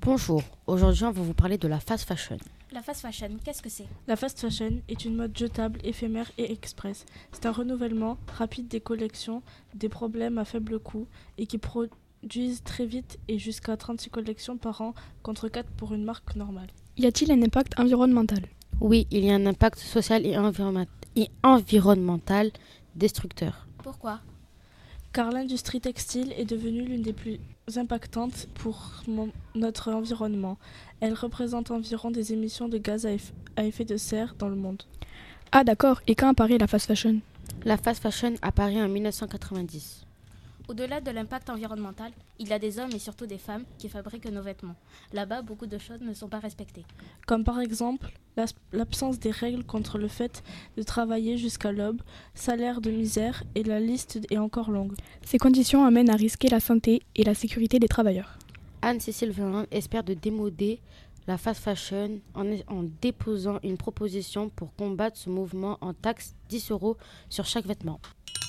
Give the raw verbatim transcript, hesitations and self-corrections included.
Bonjour, aujourd'hui on va vous parler de la fast fashion. La fast fashion, qu'est-ce que c'est ? La fast fashion est une mode jetable, éphémère et express. C'est un renouvellement rapide des collections, des problèmes à faible coût et qui produisent très vite et jusqu'à trente-six collections par an contre quatre pour une marque normale. Y a-t-il un impact environnemental ? Oui, il y a un impact social et, environnement- et environnemental destructeur. Pourquoi ? Car l'industrie textile est devenue l'une des plus impactantes pour mon- notre environnement. Elle représente environ des émissions de gaz à eff- à effet de serre dans le monde. Ah d'accord, et quand apparaît la fast fashion ? La fast fashion apparaît en dix-neuf cent quatre-vingt-dix. Au-delà de l'impact environnemental, il y a des hommes et surtout des femmes qui fabriquent nos vêtements. Là-bas, beaucoup de choses ne sont pas respectées. Comme par exemple l'as- l'absence des règles contre le fait de travailler jusqu'à l'aube, salaire de misère et la liste est encore longue. Ces conditions amènent à risquer la santé et la sécurité des travailleurs. Anne-Cécile Véran espère de démoder la fast fashion en, en déposant une proposition pour combattre ce mouvement en taxe dix euros sur chaque vêtement.